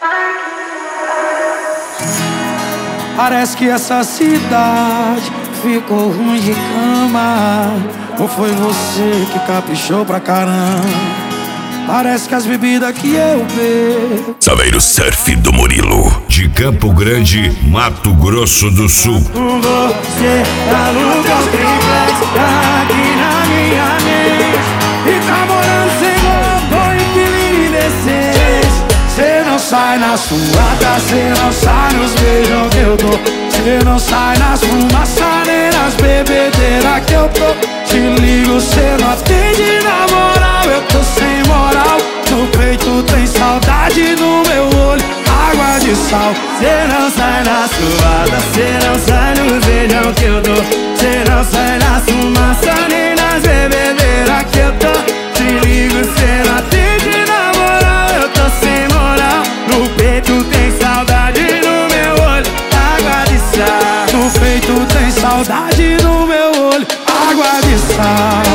Parece que essa cidade ficou ruim de cama. Ou foi você que caprichou pra caramba? Parece que as bebidas que eu bebo. Saveiro Surf do Murilo, de Campo Grande, Mato Grosso do Sul. Você aluga o triplex aqui na minha mente e tá morando sem roupa, inquilino indecente. Cê não sai na suada, cê não sai nos beijos que eu dou. Cê não sai nas fumaças nem nas bebedeiras que eu tô. Te ligo, cê não atende na moral, eu tô sem moral. No peito tem saudade, no meu olho água de sal. Cê não sai na suada, cê não sai no beijão que eu dou. Cê não sai na fumaça nem nas bebedeiras que eu tô. Te ligo, cê não atende na moral, eu tô sem moral. No peito tem saudade, no meu olho água de sal. No peito tem saudade, no meu olho água de sal.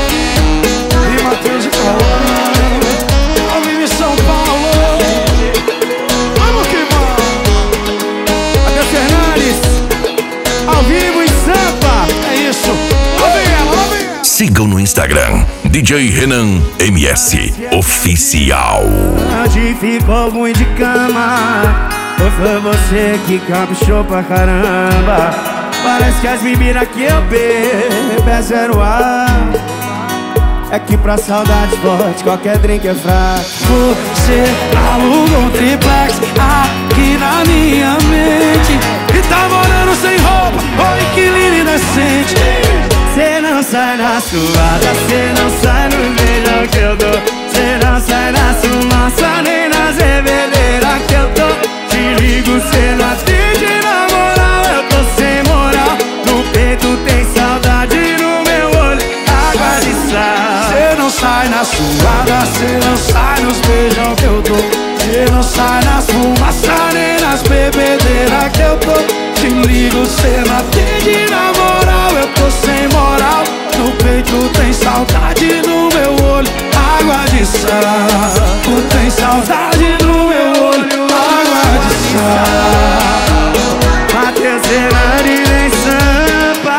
E Matheus de Cauã, ao vivo em São Paulo. Vamos que vamos. Até Fernandes, ao vivo em Sampa. É isso. Lá vem ela, lá vem ela. Sigam no Instagram, DJ Renan MS Oficial. Hoje ficou ruim de cama, ou foi você que caprichou pra caramba? Parece que as bebidas que eu bebo é zero ar. É que pra saudade forte qualquer drink é fraco. Você aluga um triplex aqui na minha mente e tá morando sem roupa, ou inquilino indecente. Cê não sai na suada, cê não sai no beijão que eu dou. Cê não sai na fumaça nem nas bebedeiras que eu tô. Te ligo, cê não atende na moral, eu tô sem moral. No peito tem saudade, no meu olho água de sal. Cê não sai na suada, cê não sai nos beijão que eu dou. Cê não sai nas fumaças nem nas bebedeiras que eu tô. Te ligo, cê não atende na moral, eu tô sem moral. No peito tem saudade, no meu olho água de sal. Tu tem saudade, no meu olho água de sal. Matheus Fernandes em Sampa.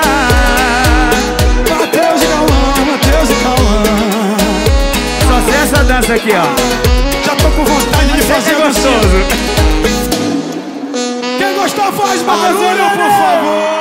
Matheus e Cauã, Matheus e Cauã. Só sei essa dança aqui, ó. Já tô com vontade de fazer gostoso. Quem gostou faz barulho, por favor.